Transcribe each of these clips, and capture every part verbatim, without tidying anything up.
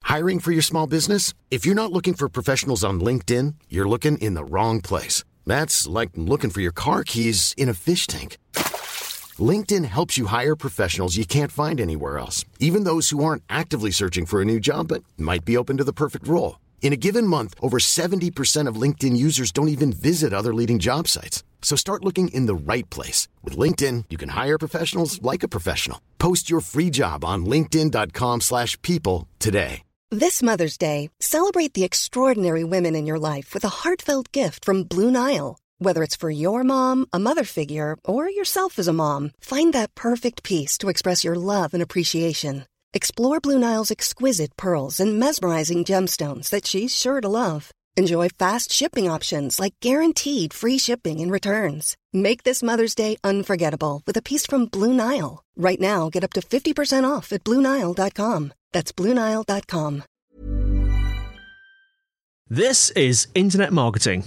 Hiring for your small business? If you're not looking for professionals on LinkedIn, you're looking in the wrong place. That's like looking for your car keys in a fish tank. LinkedIn helps you hire professionals you can't find anywhere else, even those who aren't actively searching for a new job but might be open to the perfect role. In a given month, over seventy percent of LinkedIn users don't even visit other leading job sites. So start looking in the right place. With LinkedIn, you can hire professionals like a professional. Post your free job on linkedin.com slash people today. This Mother's Day, celebrate the extraordinary women in your life with a heartfelt gift from Blue Nile. Whether it's for your mom, a mother figure, or yourself as a mom, find that perfect piece to express your love and appreciation. Explore Blue Nile's exquisite pearls and mesmerizing gemstones that she's sure to love. Enjoy fast shipping options like guaranteed free shipping and returns. Make this Mother's Day unforgettable with a piece from Blue Nile. Right now, get up to fifty percent off at blue nile dot com. That's blue nile dot com. This is Internet Marketing.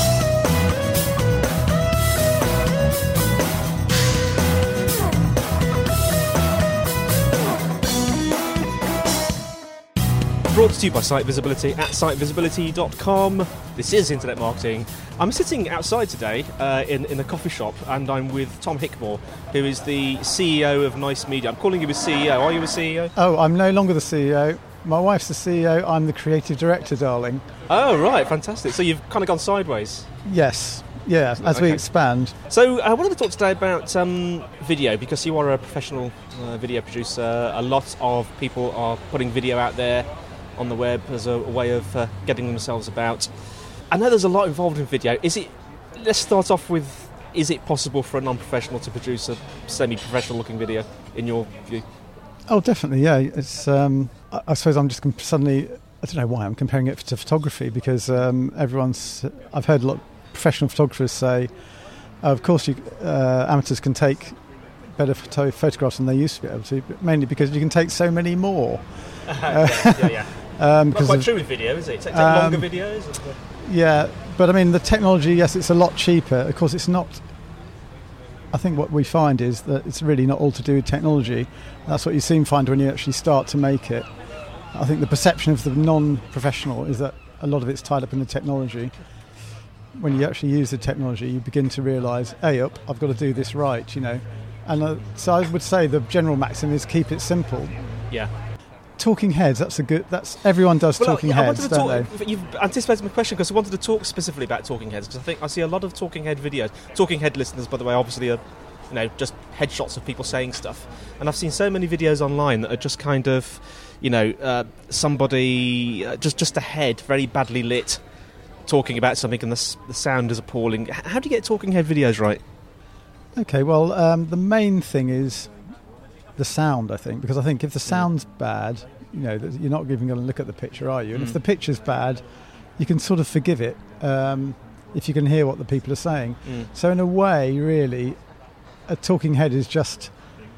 Brought to you by Site Visibility at site visibility dot com. This is Internet Marketing. I'm sitting outside today uh, in, in a coffee shop, and I'm with Tom Hickmore, who is the C E O of Nice Media. I'm calling you a C E O. Are you a C E O? Oh, I'm no longer the C E O. My wife's the C E O. I'm the creative director, darling. Oh, right. Fantastic. So you've kind of gone sideways. Yes. Yeah, as okay. we expand. So I wanted to talk today about um, video, because you are a professional uh, video producer. A lot of people are putting video out there on the web as a way of uh, getting themselves about. I know there's a lot involved in video. Is it? Let's start off with, is it possible for a non-professional to produce a semi-professional looking video, in your view? Oh, definitely, yeah. It's. Um, I, I suppose I'm just comp- suddenly, I don't know why I'm comparing it to photography, because um, everyone's, I've heard a lot of professional photographers say, oh, of course you, uh, amateurs can take better photo- photographs than they used to be able to, but mainly because you can take so many more. yeah, yeah, yeah. Um, Not quite of, true with video, is it? Take, take um, longer videos? Yeah, but I mean, the technology, yes, it's a lot cheaper. Of course, it's not. I think what we find is that it's really not all to do with technology. That's what you soon find when you actually start to make it. I think the perception of the non-professional is that a lot of it's tied up in the technology. When you actually use the technology, you begin to realise, hey, up, I've got to do this right, you know. And uh, so I would say the general maxim is keep it simple. Yeah. Talking heads, that's a good, that's, everyone does well, talking I, I heads, don't talk, they? You've anticipated my question, because I wanted to talk specifically about talking heads, because I think I see a lot of talking head videos. Talking head listeners, by the way, obviously are, you know, just headshots of people saying stuff. And I've seen so many videos online that are just kind of, you know, uh, somebody, uh, just, just a head, very badly lit, talking about something, and the, the sound is appalling. How do you get talking head videos right? Okay, well, um, the main thing is the sound, I think, because I think if the sound's bad, you know, you're not even going to look at the picture, are you? And mm. if the picture's bad, you can sort of forgive it um, if you can hear what the people are saying. Mm. So in a way, really, a talking head is just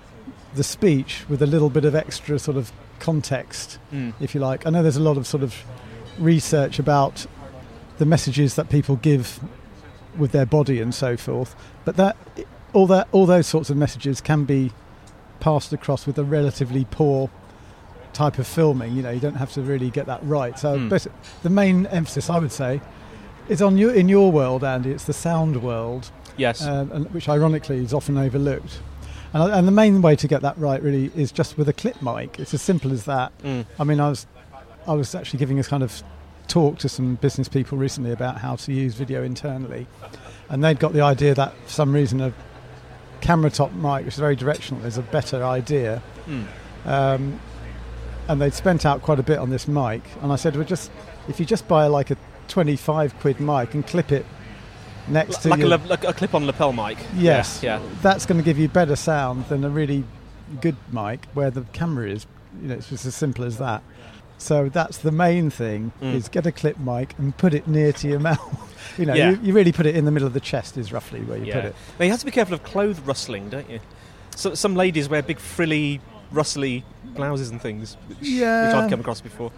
the speech with a little bit of extra sort of context, mm. if you like. I know there's a lot of sort of research about the messages that people give with their body and so forth, but that all that all those sorts of messages can be passed across with a relatively poor type of filming. You know, you don't have to really get that right. So mm. the main emphasis, I would say, is on you in your world, Andy. It's the sound world, yes, uh, and, which ironically is often overlooked. And, and the main way to get that right really is just with a clip mic. It's as simple as that. Mm. I mean, I was I was actually giving a kind of talk to some business people recently about how to use video internally, and they'd got the idea that for some reason a camera top mic, which is very directional, is a better idea. Mm. Um, and they'd spent out quite a bit on this mic, and I said, well, just if you just buy like a twenty-five quid mic and clip it next L- to like your, a, le- like a clip-on lapel mic. Yes, yeah, yeah. That's going to give you better sound than a really good mic where the camera is. You know, it's just as simple as that. So that's the main thing, mm. is get a clip mic and put it near to your mouth. You know, yeah. you, you really put it in the middle of the chest is roughly where you yeah. put it. Now you have to be careful of clothes rustling, don't you? So, some ladies wear big frilly, rustly blouses and things, which, yeah. which I've come across before.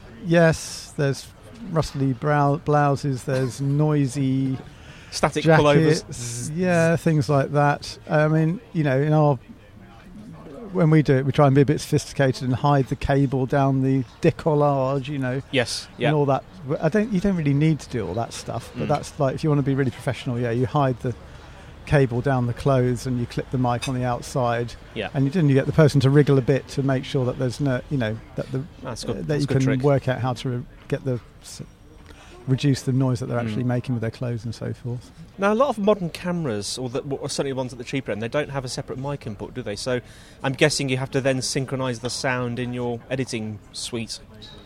Yes, there's rustly brow- blouses, there's noisy static jackets, pullovers. Yeah, things like that. I mean, you know, in our when we do it, we try and be a bit sophisticated and hide the cable down the décollage, you know. Yes, yeah. And all that. I don't. You don't really need to do all that stuff, but Mm. that's like if you want to be really professional. Yeah, you hide the cable down the clothes and you clip the mic on the outside. Yeah. And you then you get the person to wriggle a bit to make sure that there's no, you know, that the That's good. uh, that That's you a good can trick. work out how to re- get the s- reduce the noise that they're actually Mm. making with their clothes and so forth. Now, a lot of modern cameras, or, the, or certainly ones at the cheaper end, they don't have a separate mic input, do they? So I'm guessing you have to then synchronise the sound in your editing suite,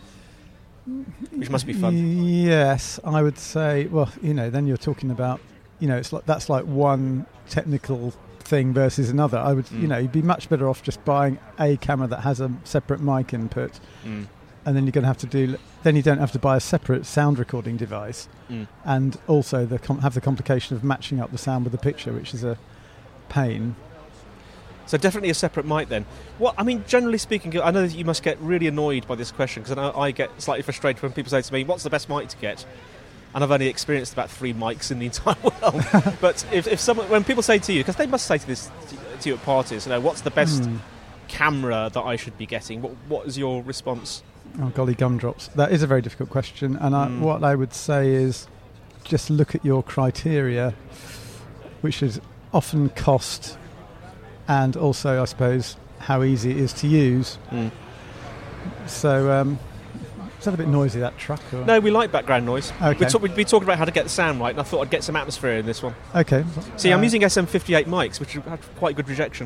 which must be fun. Yes, I would say. Well, you know, then you're talking about, you know, it's like that's like one technical thing versus another. I would, Mm. you know, you'd be much better off just buying a camera that has a separate mic input, Mm. and then you're going to have to do. Then you don't have to buy a separate sound recording device, Mm. and also the com- have the complication of matching up the sound with the picture, which is a pain. So definitely a separate mic then. What I mean, generally speaking, I know that you must get really annoyed by this question, because I know I get slightly frustrated when people say to me, "What's the best mic to get?" And I've only experienced about three mics in the entire world. But if, if someone, when people say to you, because they must say to this to, to you at parties, you know, what's the best Hmm. camera that I should be getting? What what is your response? Oh golly, gumdrops! That is a very difficult question, and I, Mm. what I would say is just look at your criteria, which is often cost, and also, I suppose, how easy it is to use. Mm. So, um, is that a bit noisy, that truck? Or? No, we like background noise. Okay. We talk, we'd be talking about how to get the sound right, and I thought I'd get some atmosphere in this one. Okay. See, I'm Uh, using S M fifty-eight mics, which have quite good rejection.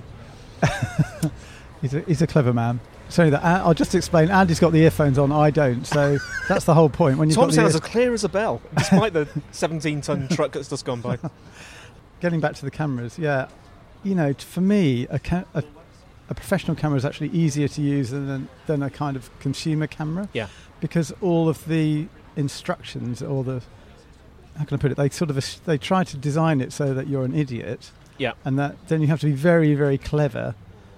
He's a, he's a clever man. Sorry, that I'll just explain. Andy's got the earphones on, I don't. So that's the whole point. When you've Tom got the sounds ear- as clear as a bell, despite the seventeen-ton truck that's just gone by. Getting back to the cameras, yeah, you know, t- for me, a, ca- a, a professional camera is actually easier to use than than a kind of consumer camera. Yeah. Because all of the instructions, or the how can I put it? They sort of as- they try to design it so that you're an idiot. Yeah. And that then you have to be very, very clever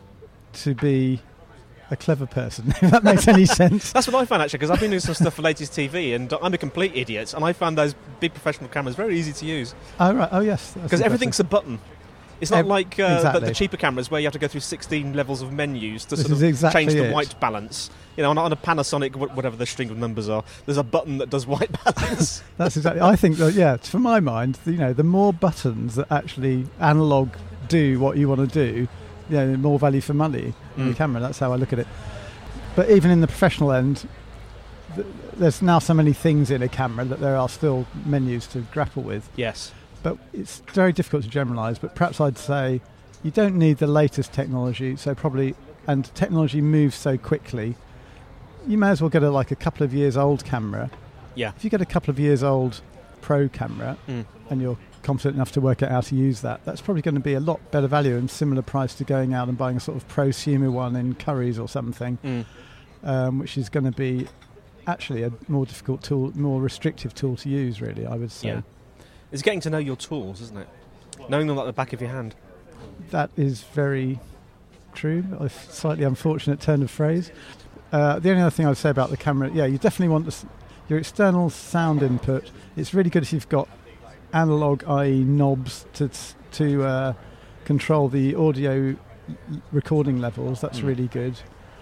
to be a clever person. If that makes any sense. That's what I found, actually, because I've been doing some stuff for Latest T V, and I'm a complete idiot, and I found those big professional cameras very easy to use. Oh right. Oh yes. Because everything's a button. It's not Ev- like uh, the, exactly. the cheaper cameras where you have to go through sixteen levels of menus to This sort is of exactly change the it. white balance. You know, on, on a Panasonic, wh- whatever the string of numbers are, there's a button that does white balance. That's exactly. I think that, yeah, for my mind, you know, the more buttons that actually analog do what you want to do, you know, the more value for money in the Mm. camera. That's how I look at it. But even in the professional end, th- there's now so many things in a camera that there are still menus to grapple with. Yes. But it's very difficult to generalise. But perhaps I'd say you don't need the latest technology. So probably, and technology moves so quickly, you may as well get a like a couple of years old camera. Yeah. If you get a couple of years old pro camera Mm. and you're competent enough to work out how to use that, that's probably going to be a lot better value and similar price to going out and buying a sort of prosumer one in Curry's or something, Mm. um, which is going to be actually a more difficult tool, more restrictive tool to use, really, I would say. Yeah. It's getting to know your tools, isn't it? Knowing them like the back of your hand. That is very true. A slightly unfortunate turn of phrase. Uh, the only other thing I would say about the camera, yeah, you definitely want this, your external sound input. It's really good if you've got analog, that is knobs to to uh, control the audio recording levels. That's Mm. really good.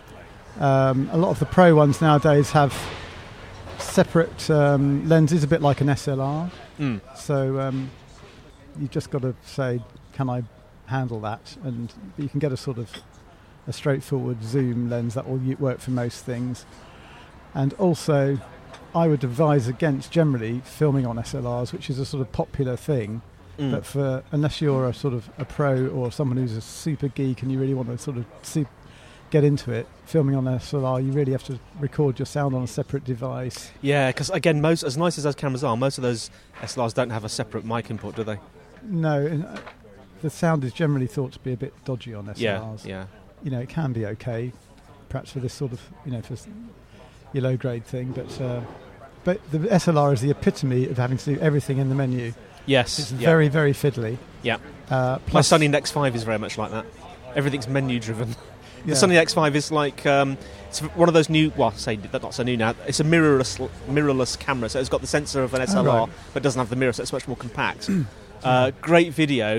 Um, a lot of the pro ones nowadays have separate um, lenses, a bit like an S L R. Mm. So um, you've just got to say, can I handle that? And you can get a sort of a straightforward zoom lens that will u- work for most things. And also, I would advise against generally filming on S L Rs, which is a sort of popular thing. Mm. But for unless you're a sort of a pro or someone who's a super geek and you really want to sort of see, get into it, filming on S L R, you really have to record your sound on a separate device. Yeah, because again, most as nice as those cameras are, most of those S L Rs don't have a separate mic input, do they? No, and, uh, the sound is generally thought to be a bit dodgy on S L Rs. Yeah, yeah. You know, it can be okay, perhaps for this sort of, you know, for s- your low grade thing, but uh, but the S L R is the epitome of having to do everything in the menu. Yes. It's yeah. very, very fiddly. Yeah. Uh, My plus, Sony Nex five is very much like that. Everything's menu driven. The yeah. Sony Nex five is like um, it's one of those new. Well, say that's not so new now. It's a mirrorless mirrorless camera, so it's got the sensor of an S L R, Oh, right. but doesn't have the mirror, so it's much more compact. uh, great video,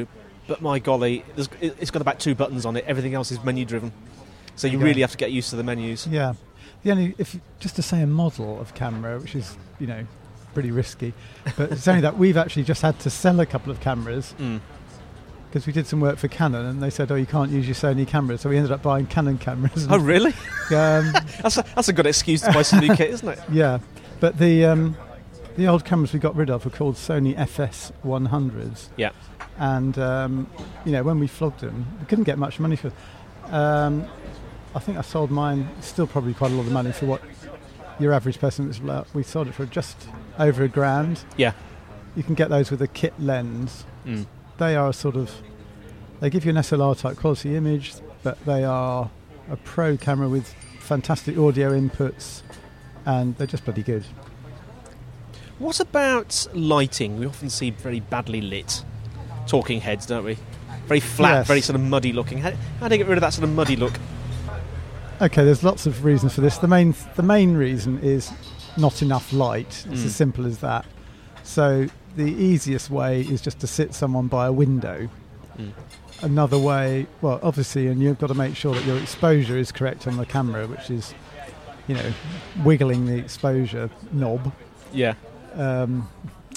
but my golly, there's, it's got about two buttons on it. Everything else is menu driven, so you Yeah. really have to get used to the menus. Yeah. The only, if just to say a model of camera, which is, you know, pretty risky, but it's only that we've actually just had to sell a couple of cameras Mm. because we did some work for Canon and they said, oh, you can't use your Sony cameras, so we ended up buying Canon cameras. Oh, really? um, that's, a, that's a good excuse to buy some new kit, isn't it? yeah, but the um, the old cameras we got rid of were called Sony F S one hundreds. Yeah. And, um, you know, when we flogged them, we couldn't get much money for them. Um, I think I sold mine, still probably quite a lot of money for what your average person was. We sold it for just over a grand. Yeah. You can get those with a kit lens. Mm. They are sort of, they give you an S L R type quality image, but they are a pro camera with fantastic audio inputs, and they're just bloody good. What about lighting? We often see very badly lit talking heads, don't we? Very flat, Yes. very sort of muddy looking. How, how do you get rid of that sort of muddy look? Okay, there's lots of reasons for this. The main the main reason is not enough light. It's Mm. as simple as that. So the easiest way is just to sit someone by a window. Mm. Another way, well, obviously, and you've got to make sure that your exposure is correct on the camera, which is, you know, wiggling the exposure knob, Yeah. um,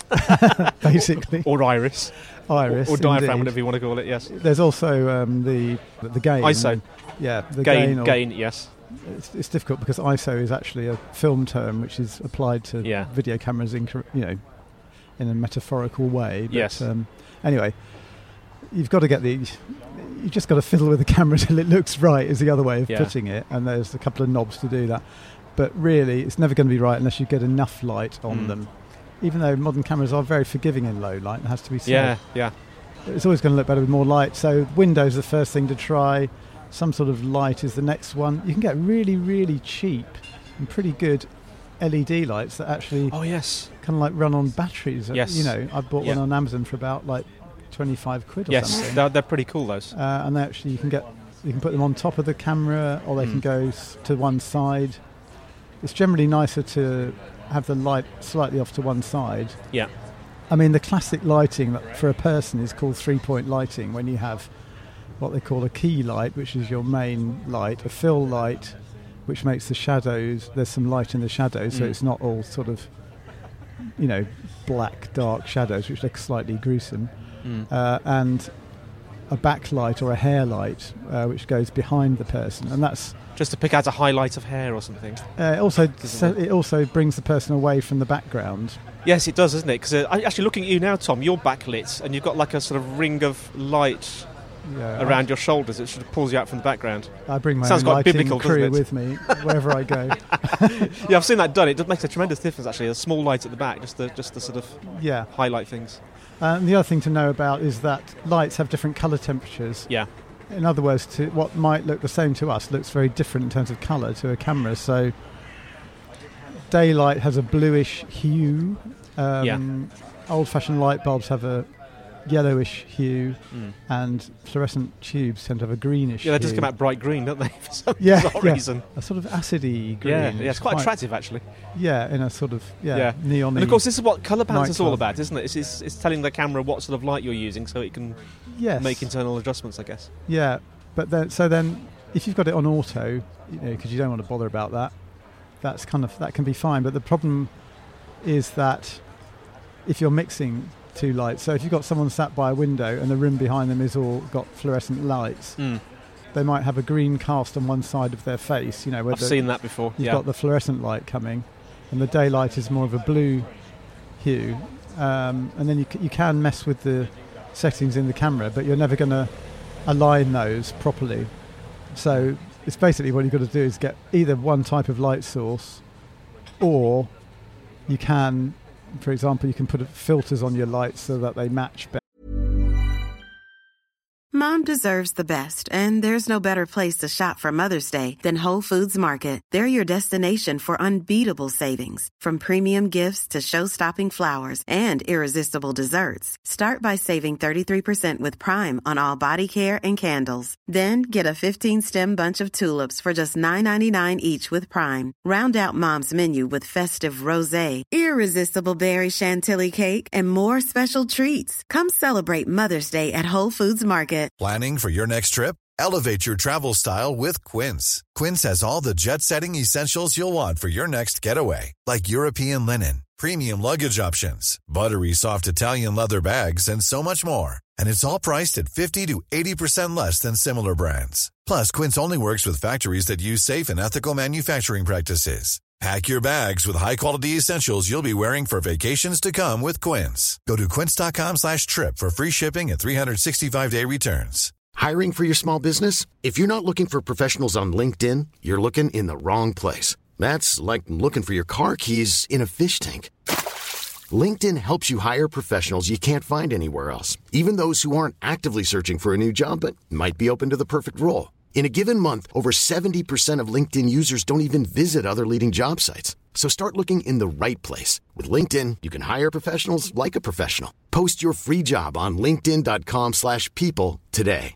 basically. Or iris. Iris, Or, or diaphragm, indeed. whatever you want to call it, yes. There's also um, the the gain. I S O. Yeah, the Gain, gain. or- gain, yes. It's, it's difficult because I S O is actually a film term which is applied to Yeah. video cameras in cor- you know in a metaphorical way. But, Yes. Um, anyway, you've got to get the you just got to fiddle with the camera till it looks right. Is the other way of Yeah. putting it, and there's a couple of knobs to do that. But really, it's never going to be right unless you get enough light on Mm. them. Even though modern cameras are very forgiving in low light, it has to be said. Yeah, yeah. It's always going to look better with more light. So Windows the first thing to try. Some sort of light is the next one. You can get really, really cheap and pretty good L E D lights that actually Oh, yes. kind of like run on batteries. Yes. You know, I bought Yeah. one on Amazon for about like twenty-five quid or Yes, something. they're, they're pretty cool, those. Uh, and they actually you can get you can put them on top of the camera, or they can Mm. go s- to one side. It's generally nicer to have the light slightly off to one side. Yeah. I mean, the classic lighting that for a person is called three-point lighting, when you have what they call a key light, which is your main light, a fill light, which makes the shadows, there's some light in the shadows, so Mm. it's not all sort of, you know, black, dark shadows, which look slightly gruesome, Mm. uh, and a backlight or a hair light, uh, which goes behind the person, and that's Just to pick out a highlight of hair or something. uh, also Doesn't so it? it also brings the person away from the background. Yes, it does, doesn't it? Because uh, I- actually looking at you now, Tom, you're backlit, and you've got like a sort of ring of light Yeah, around your shoulders. It sort of pulls you out from the background. I bring my Sounds own quite lighting biblical, crew doesn't it? with me wherever I go. Yeah, I've seen that done. It does makes a tremendous difference, actually. A small light at the back, just to, just to sort of Yeah. highlight things. And the other thing to know about is that lights have different colour temperatures. Yeah. In other words, to what might look the same to us looks very different in terms of colour to a camera. So daylight has a bluish hue. Um, Yeah. Old-fashioned light bulbs have a yellowish hue, Mm. and fluorescent tubes tend to have a greenish Yeah, they hue. just come out bright green, don't they? For some Yeah, bizarre yeah. reason. A sort of acidy green. Yeah, yeah, it's quite attractive, actually. Yeah, in a sort of yeah, Yeah. neon. And of course, this is what colour balance is all nightclub. about, isn't it? It's, it's, it's telling the camera what sort of light you're using, so it can yes. make internal adjustments, I guess. Yeah, but then so then if you've got it on auto, you know, because you don't want to bother about that, that's kind of that can be fine. But the problem is that if you're mixing two lights, so if you've got someone sat by a window and the room behind them is all got fluorescent lights, Mm. they might have a green cast on one side of their face. You know, where I've the- seen that before. you've Yeah. got the fluorescent light coming, and the daylight is more of a blue hue. Um, and then you c- you can mess with the settings in the camera, but you're never going to align those properly. So it's basically what you've got to do is get either one type of light source, or you can, for example, you can put filters on your lights so that they match better. Mom deserves the best, and there's no better place to shop for Mother's Day than Whole Foods Market. They're your destination for unbeatable savings, from premium gifts to show-stopping flowers and irresistible desserts. Start by saving thirty-three percent with Prime on all body care and candles. Then get a fifteen-stem bunch of tulips for just nine ninety-nine each with Prime. Round out Mom's menu with festive rosé, irresistible berry chantilly cake, and more special treats. Come celebrate Mother's Day at Whole Foods Market. Planning for your next trip? Elevate your travel style with Quince. Quince has all the jet-setting essentials you'll want for your next getaway, like European linen, premium luggage options, buttery soft Italian leather bags, and so much more. And it's all priced at fifty to eighty percent less than similar brands. Plus, Quince only works with factories that use safe and ethical manufacturing practices. Pack your bags with high-quality essentials you'll be wearing for vacations to come with Quince. Go to quince.com slash trip for free shipping and three sixty-five day returns. Hiring for your small business? If you're not looking for professionals on LinkedIn, you're looking in the wrong place. That's like looking for your car keys in a fish tank. LinkedIn helps you hire professionals you can't find anywhere else, even those who aren't actively searching for a new job but might be open to the perfect role. In a given month, over seventy percent of LinkedIn users don't even visit other leading job sites. So start looking in the right place. With LinkedIn, you can hire professionals like a professional. Post your free job on linkedin.com slash people today.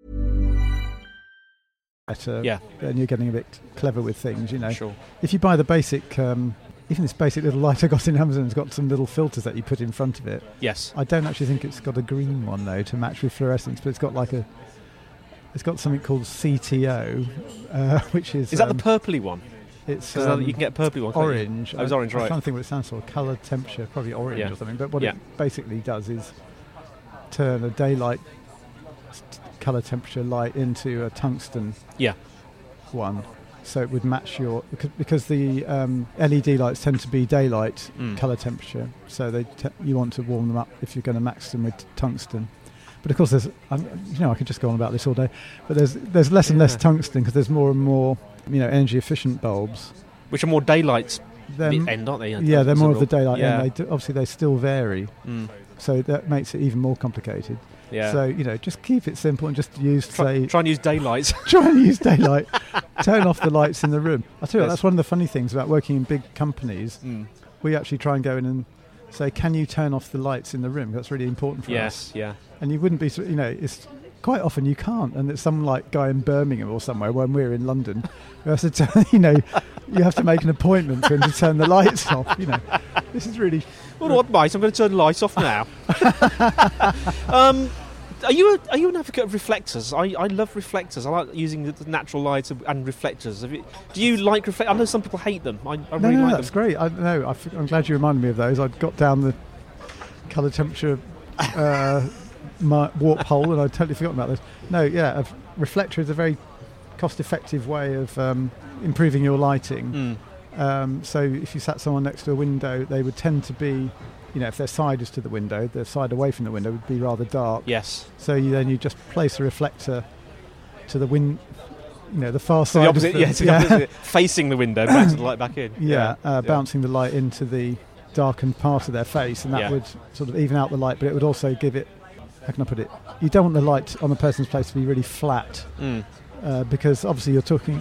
Better, Yeah. And you're getting a bit clever with things, you know. Sure. If you buy the basic, um, even this basic little light I got in Amazon, it's got some little filters that you put in front of it. Yes. I don't actually think it's got a green one, though, to match with fluorescence, but it's got like a... It's got something called C T O, uh, which is... Is that um, the purpley one? It's Because um, you can get a purpley one. can't you? orange. Oh, it's orange, I'm right. trying to think what it stands for. Colour, temperature, probably orange Yeah. or something. But what Yeah. it basically does is turn a daylight st- colour temperature light into a tungsten Yeah. one. So it would match your... Because, because the um, L E D lights tend to be daylight Mm. colour temperature. So they te- you want to warm them up if you're going to max them with tungsten. But of course, there's, um, you know, I could just go on about this all day. But there's there's less and less Yeah. tungsten because there's more and more, you know, energy efficient bulbs. Which are more daylight They're m- end, aren't they? yeah, they're more of the daylight Yeah. end. They do, obviously, they still vary, Mm. so that makes it even more complicated. Yeah. So you know, just keep it simple and just use try, say try and use daylight. try and use daylight. Turn off the lights in the room. I tell you, what, Yes. that's one of the funny things about working in big companies. Mm. We actually try and go in and say, "Can you turn off the lights in the room?" That's really important for us. Yes. Yeah. And you wouldn't be, so- you know, it's quite often you can't. And it's some like guy in Birmingham or somewhere when we're in London, who has to turn, you know, you have to make an appointment for him to turn the lights off. You know, this is really. Well, what, mate? I'm going to turn the lights off now. um, are you a, are you an advocate of reflectors? I, I love reflectors. I like using the, the natural light and, and reflectors. Have you, do you like reflectors? I know some people hate them. I, I No, really no, like that's them. great. I know. I f- I'm glad you reminded me of those. I got down the colour temperature uh, my warp hole, and I'd totally forgotten about those. No, yeah, a reflector is a very cost-effective way of um, improving your lighting. Mm. Um, so if you sat someone next to a window, they would tend to be, you know, if their side is to the window, their side away from the window would be rather dark. Yes. So you, then you just place a reflector to the win, you know, the far So side. the of opposite, the, yeah, to the opposite, facing the window, bounce the light back in. Yeah, Yeah, uh, yeah. bouncing the light into the darkened part of their face, and that Yeah. would sort of even out the light, but it would also give it, how can I put it, you don't want the light on a person's face to be really flat, Mm. uh, because obviously you're talking,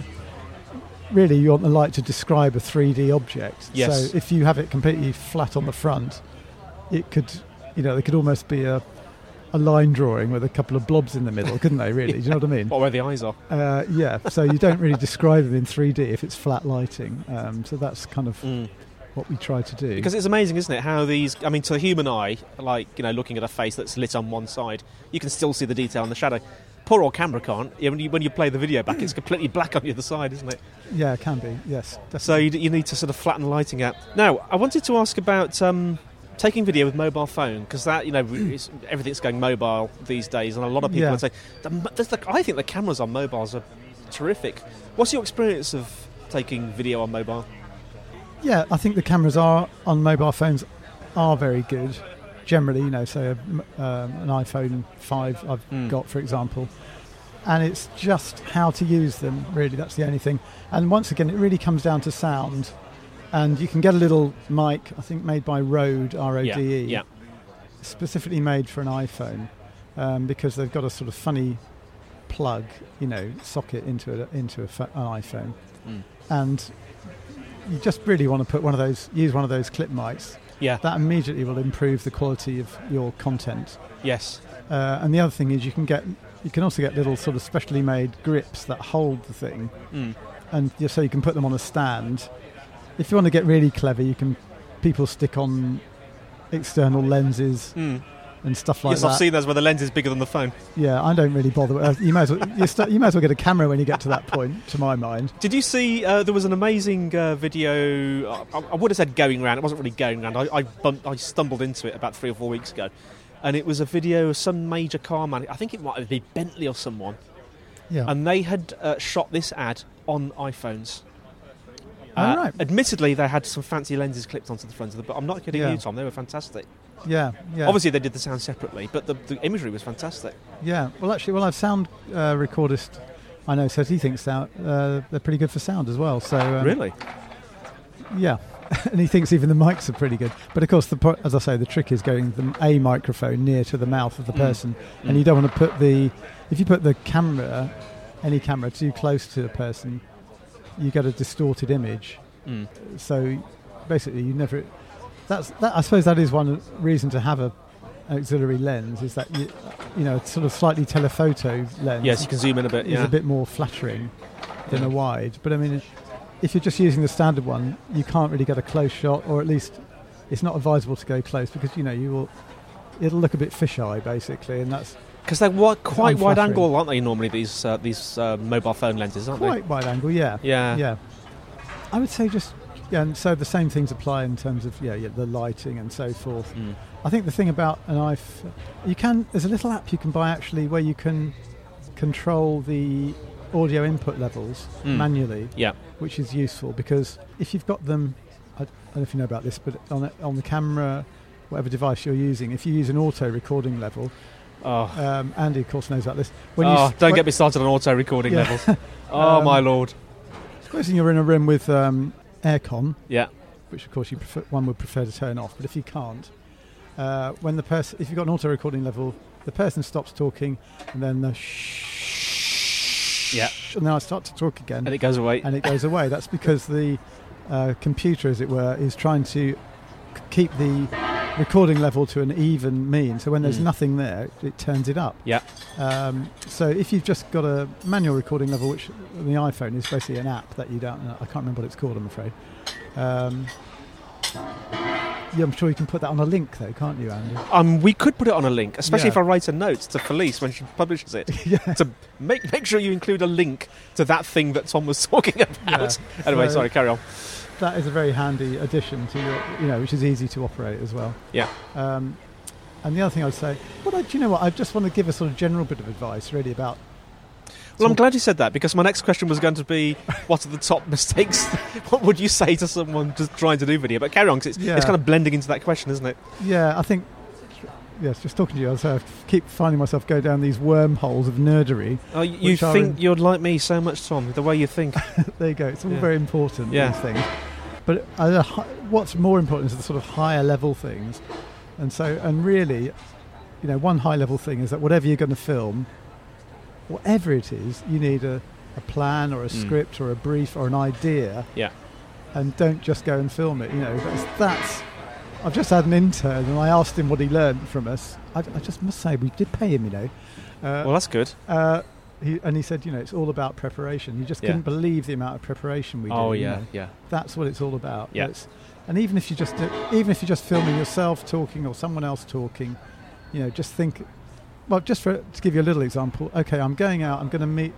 really you want the light to describe a three D object. Yes. So if you have it completely flat on the front, it could, you know, it could almost be a, a line drawing with a couple of blobs in the middle, couldn't they, really? Do you know what I mean? What, where the eyes are? Uh, yeah, so you don't really describe them in three D if it's flat lighting. Um, so that's kind of Mm. what we try to do. Because it's amazing, isn't it, how these... I mean, to the human eye, like, you know, looking at a face that's lit on one side, you can still see the detail in the shadow. Poor old camera can't. Yeah, when you, when you play the video back, it's completely black on the other side, isn't it? Yeah, it can be, yes. Definitely. So you, you need to sort of flatten the lighting out. Now, I wanted to ask about um, taking video with mobile phone, because that, you know, it's, everything's going mobile these days, and a lot of people Yeah. would say, the, the, I think the cameras on mobiles are terrific. What's your experience of taking video on mobile? Yeah, I think the cameras are on mobile phones are very good. Generally, you know, say a, um, an iPhone five I've Mm. got, for example. And it's just how to use them, really. That's the only thing. And once again, it really comes down to sound. And you can get a little mic, I think made by Rode, R O D E, Yeah, yeah. specifically made for an iPhone. um, because they've got a sort of funny plug, you know, socket into a, into a fa- an iPhone, mm. and you just really want to put one of those, use one of those clip mics. Yeah. That immediately will improve the quality of your content. Yes. Uh, and the other thing is you can get, you can also get little sort of specially made grips that hold the thing, mm. and you, so you can put them on a stand. If you want to get really clever, you can. People stick on external lenses mm. and stuff like yes, that. Yes, I've seen those where the lens is bigger than the phone. Yeah, I don't really bother. Uh, you, may as well, you, st- you may as well get a camera when you get to that point, to my mind. Did you see, uh, there was an amazing uh, video, I, I would have said going around, it wasn't really going around, I, I, bumped, I stumbled into it about three or four weeks ago, and it was a video of some major car man, I think it might be Bentley or someone, yeah. and they had uh, shot this ad on iPhones. Oh, uh, right. Admittedly, they had some fancy lenses clipped onto the front of the. But I'm not kidding yeah. you, Tom. They were fantastic. Yeah, yeah. Obviously, they did the sound separately, but the, the imagery was fantastic. Yeah. Well, actually, well, our sound uh, recordist, I know, says he thinks sound, uh, they're pretty good for sound as well. So um, really, yeah. And he thinks even the mics are pretty good. But of course, the as I say, the trick is getting the, a microphone near to the mouth of the person, mm. and mm. you don't want to put the. If you put the camera, any camera, too close to the person, you get a distorted image. Mm. So basically you never that's that I suppose that is one reason to have a auxiliary lens, is that you, you know, a sort of slightly telephoto lens. Yes, you can zoom in a bit. Yeah, is a bit more flattering than yeah. a wide. But I mean, if you're just using the standard one, you can't really get a close shot, or at least it's not advisable to go close, because you know you will it'll look a bit fisheye basically, and that's because they're wide, quite wide angle, aren't they? Normally these uh, these uh, mobile phone lenses, aren't quite they? Quite wide angle, yeah, yeah, yeah. I would say just yeah, and so the same things apply in terms of yeah, yeah the lighting and so forth. Mm. I think the thing about an iPhone, you can there's a little app you can buy actually where you can control the audio input levels mm. manually, yeah, which is useful, because if you've got them, I don't know if you know about this, but on a, on the camera, whatever device you're using, if you use an auto recording level, oh. um, Andy of course knows about this. When oh, you, don't when, get me started on auto recording yeah. levels. Oh um, my lord! Supposing you're in a room with um, aircon, yeah, which of course you prefer, one would prefer to turn off, but if you can't, uh, when the person, if you've got an auto recording level, the person stops talking, and then the shh, yeah, and then I start to talk again, and it goes away, and it goes away. That's because the uh, computer, as it were, is trying to c- keep the recording level to an even mean, so when there's mm. nothing there, it turns it up. Yeah. Um, so if you've just got a manual recording level, which on the iPhone is basically an app that you don't, I can't remember what it's called, I'm afraid. Um, yeah, I'm sure you can put that on a link though, can't you, Andy? Um, we could put it on a link, especially yeah. if I write a note to Felice when she publishes it. yeah. To make make sure you include a link to that thing that Tom was talking about. Yeah. Anyway, so sorry, carry on. That is a very handy addition to your, you know, which is easy to operate as well. Yeah. Um, and the other thing I'd say, well, I, do you know what? I just want to give a sort of general bit of advice, really, about. Well, I'm glad you said that, because my next question was going to be, what are the top mistakes? What would you say to someone just trying to do video? But carry on, because it's, yeah. it's kind of blending into that question, isn't it? Yeah, I think. Yes, just talking to you, I keep finding myself go down these wormholes of nerdery. Oh, you think you're like me so much, Tom, the way you think. There you go. It's all yeah. very important, yeah. these things. But uh, what's more important is the sort of higher level things. And so, and really, you know, one high level thing is that whatever you're going to film, whatever it is, you need a, a plan or a mm. script or a brief or an idea. Yeah. And don't just go and film it. You know, that's, that's I've just had an intern, and I asked him what he learned from us. I, I just must say, we did pay him, you know. Uh, well, that's good. Uh, he, and he said, you know, it's all about preparation. You just yeah. couldn't believe the amount of preparation we do. Oh, yeah, you know. yeah. That's what it's all about. Yeah. It's, and even if you just, do, even if you're just filming yourself talking or someone else talking, you know, just think. Well, just for, to give you a little example. Okay, I'm going out. I'm going to meet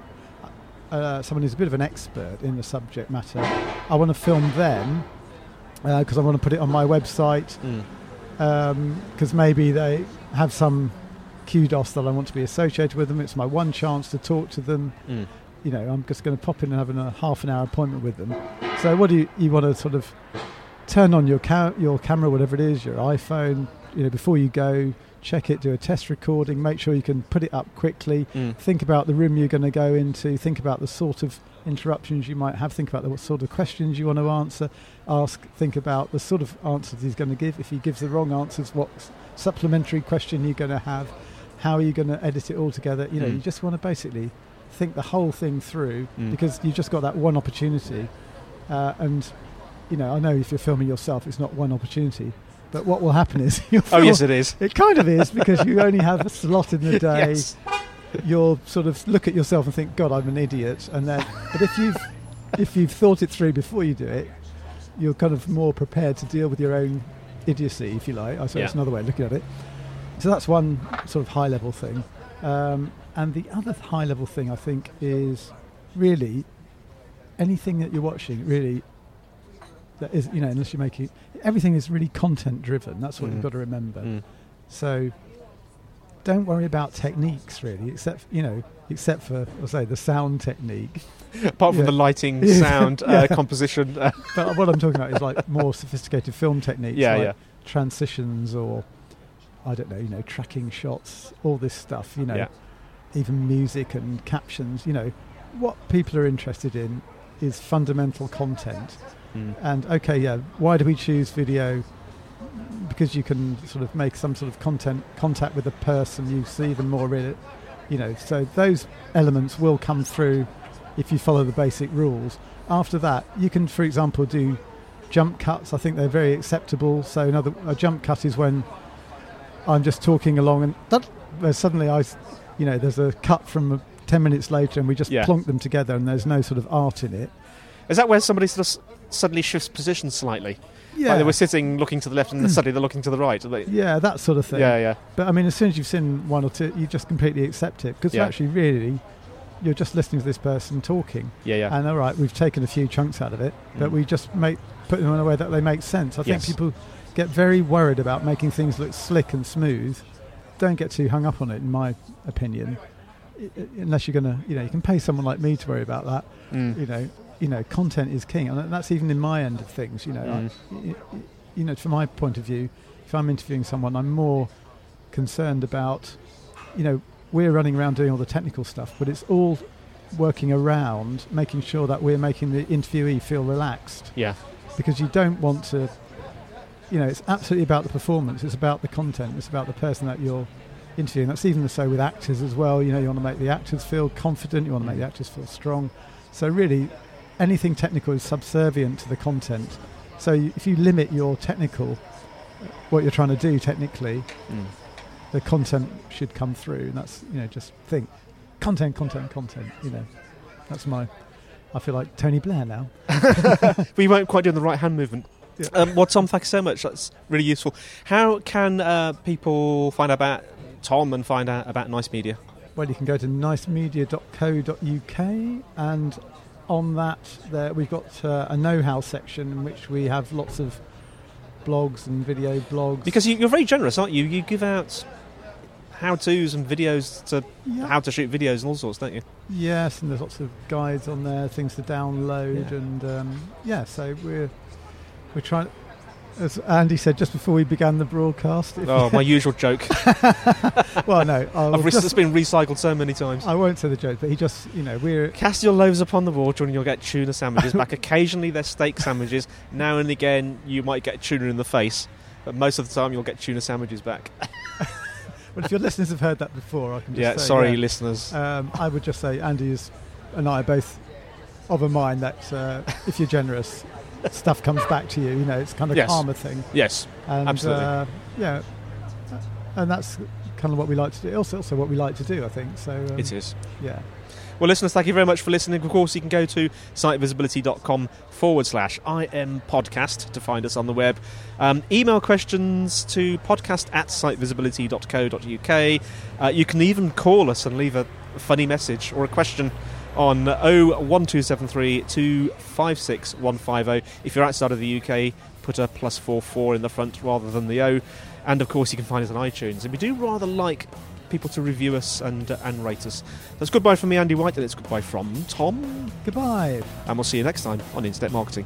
uh, someone who's a bit of an expert in the subject matter. I want to film them. Because uh, I want to put it on my website, because mm. um, maybe they have some kudos that I want to be associated with them. It's my one chance to talk to them. Mm. You know, I'm just going to pop in and have a half an hour appointment with them. So what do you, you want to sort of turn on your ca- your camera, whatever it is, your iPhone, you know, before you go, check it, do a test recording, make sure you can put it up quickly, mm. think about the room you're going to go into, think about the sort of interruptions you might have, think about the what sort of questions you want to answer, ask, think about the sort of answers he's going to give. If he gives the wrong answers, what supplementary question you're going to have. how are you going to edit it all together? You know, Mm. you just want to basically think the whole thing through Mm. because you've just got that one opportunity. Uh, and, you know, I know if you're filming yourself, it's not one opportunity. But what will happen is... you'll Oh, film- yes, it is. It kind of is because you only have a slot in the day. Yes. You'll sort of look at yourself and think, God, I'm an idiot. And then, but if you've if you've thought it through before you do it, you're kind of more prepared to deal with your own idiocy, if you like. I suppose Yeah. that's another way of looking at it. So that's one sort of high level thing. Um, and the other high level thing, I think, is really anything that you're watching, really, that is, you know, unless you're making, everything is really content driven. That's what Mm. you've got to remember. Mm. So don't worry about techniques really, except, you know, except for, I'll say, the sound technique. Apart from Yeah. the lighting, Yeah. sound, Yeah. uh, composition. Uh, But what I'm talking about is like more sophisticated film techniques, Yeah, like yeah. transitions or, I don't know, you know, tracking shots, all this stuff, you know, Yeah. even music and captions, you know. What people are interested in is fundamental content. mm. And okay, yeah, why do we choose video? Because you can sort of make some sort of content contact with a person, you see them more in it, you know. So those elements will come through if you follow the basic rules. After that, you can, for example, do jump cuts. I think they're very acceptable. So another a jump cut is when I'm just talking along and that, uh, suddenly I, s- you know, there's a cut from uh, ten minutes later and we just Yeah. plonk them together and there's no sort of art in it. Is that where somebody sort of s- suddenly shifts position slightly? Like they were sitting looking to the left and then suddenly they're looking to the right. Are they? Yeah, that sort of thing. Yeah, yeah. But I mean, as soon as you've seen one or two, you just completely accept it because Yeah. actually, really, you're just listening to this person talking. Yeah, yeah. And all right, we've taken a few chunks out of it, but Mm. we just make put them in a way that they make sense. I think Yes. people get very worried about making things look slick and smooth. Don't get too hung up on it, in my opinion. I- I- unless you're going to, you know, you can pay someone like me to worry about that. Mm. You know, you know, content is king, and that's even in my end of things. You know, Mm. I, y- y- you know, from my point of view, if I'm interviewing someone, I'm more concerned about, you know, we're running around doing all the technical stuff, but it's all working around making sure that we're making the interviewee feel relaxed, Yeah. because you don't want to, you know, it's absolutely about the performance, it's about the content, it's about the person that you're interviewing. That's even so with actors as well. You know, you want to make the actors feel confident, you want to make the actors feel strong. So really, anything technical is subservient to the content. So you, if you limit your technical, what you're trying to do technically, Mm. the content should come through. And that's, you know, just think content, content, content. You know, that's my. I feel like Tony Blair now. We weren't quite doing the right hand movement. Yeah. Um, well, Tom, thanks so much. That's really useful. How can uh, people find out about Tom and find out about Nice Media? Well, you can go to nice media dot co dot U K, and on that, there we've got uh, a know-how section in which we have lots of blogs and video blogs. Because you, you're very generous, aren't you? You give out how-tos and videos to Yeah. how to shoot videos and all sorts, don't you? Yes, and there's lots of guides on there, things to download, Yeah. and um, yeah, so we're we're trying. As Andy said just before we began the broadcast. if- Oh, my usual joke. well, no, I'll I've re- just- it's been recycled so many times. I won't say the joke, but he just, you know, we're Cast your loaves upon the water and you'll get tuna sandwiches back. Occasionally they're steak sandwiches. Now and again you might get tuna in the face. But most of the time you'll get tuna sandwiches back. well, if your listeners have heard that before, I can just Yeah, say, sorry yeah. listeners. Um, I would just say Andy is, and I are both of a mind that uh, if you're generous, stuff comes back to you. You know, it's kind of Yes. karma thing. Yes, And, absolutely. Uh, yeah, and that's kind of what we like to do. Also, also what we like to do, I think. So um, it is. Yeah. Well, listeners, thank you very much for listening. Of course, you can go to sitevisibility.com forward slash IM podcast to find us on the web. Um, email questions to podcast at sitevisibility.co.uk. Uh, you can even call us and leave a funny message or a question on oh one two seven three two five six one five oh. If you're outside of the U K, put a plus four four in the front rather than the O. And, of course, you can find us on iTunes. And we do rather like people to review us and uh, and rate us. That's goodbye from me, Andy White, and it's goodbye from Tom. Goodbye. And we'll see you next time on Internet Marketing.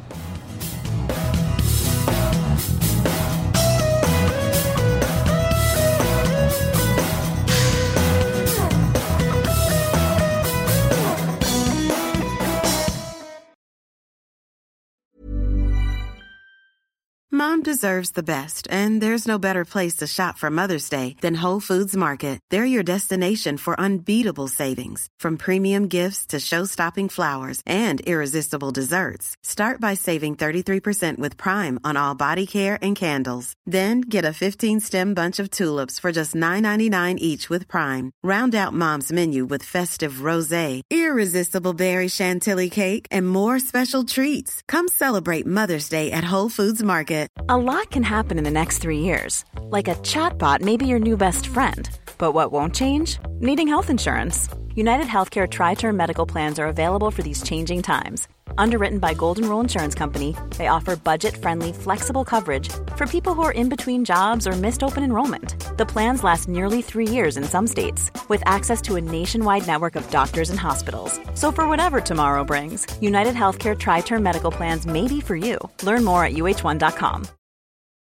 Mom deserves the best, and there's no better place to shop for Mother's Day than Whole Foods Market. They're your destination for unbeatable savings, from premium gifts to show-stopping flowers and irresistible desserts. Start by saving thirty-three percent with Prime on all body care and candles. Then get a fifteen-stem bunch of tulips for just nine ninety-nine each with Prime. Round out Mom's menu with festive rosé, irresistible berry chantilly cake, and more special treats. Come celebrate Mother's Day at Whole Foods Market. A lot can happen in the next three years. Like a chatbot may be your new best friend. But what won't change? Needing health insurance. United Healthcare Tri-Term Medical Plans are available for these changing times. Underwritten by Golden Rule Insurance Company, they offer budget-friendly, flexible coverage for people who are in between jobs or missed open enrollment. The plans last nearly three years in some states, with access to a nationwide network of doctors and hospitals. So for whatever tomorrow brings, United Healthcare Tri-Term Medical Plans may be for you. Learn more at U H one dot com.